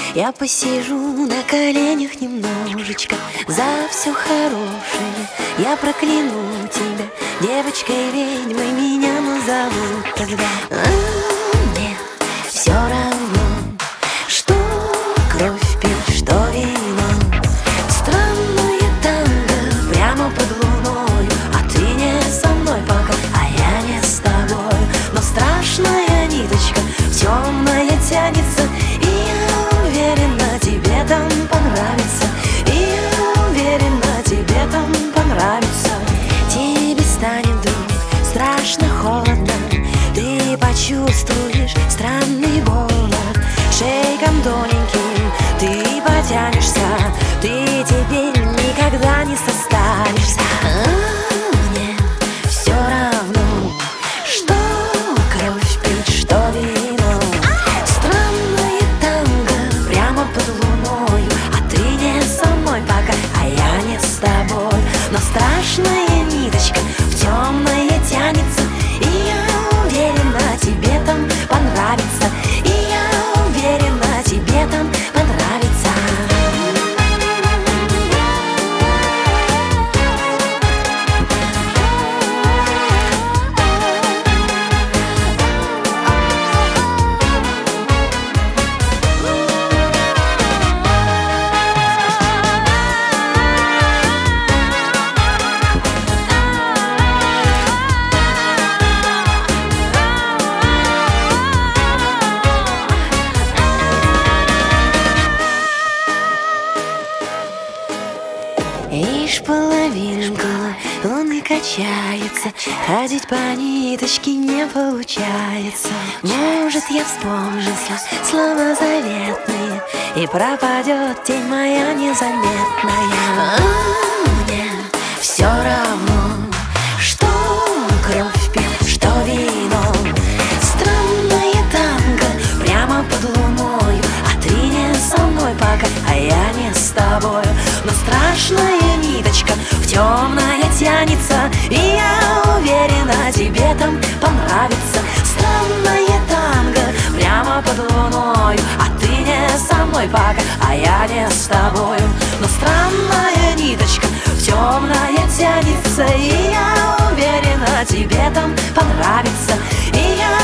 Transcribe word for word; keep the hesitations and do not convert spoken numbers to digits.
Я посижу на коленях немножечко за все хорошее. Я прокляну тебя, девочкой-ведьмой меня назовут тогда. А мне все равно, что кровь пить, что вино. Странное танго прямо под луною, а ты не со мной пока, а я не с тобой. Но страшная ниточка темная тянется, и я уверена, тебе там понравится. И я уверена, тебе там понравится. Тебе станет вдруг страшно холодно, ты почувствуешь странный голод. Шейком тоненьким ты потянешься, ты теперь никогда не состаришься. А мне все равно, что кровь пить, что вино. Странное танго прямо под луною, а ты не со мной пока, а я не с тобой. Но страшная ниточка в темное тянется, и я уверена, тебе там понравится. И я уверена, тебе там понравится. Ишь, половинка луны качается, ходить по ниточке не получается. Может, я вспомню слова заветные, и пропадет тень моя незаметная. А мне все равно, что кровь пьет, что вино. Странное танго прямо под луною, а ты не со мной пока, а я не с тобой. Но страшная ниточка в темное тянется, и я уверена, тебе там понравится. Странное танго прямо под луною, а ты не со мной пока, а я не с тобою. Но странная ниточка в темное тянется, и я уверена, тебе там понравится. И я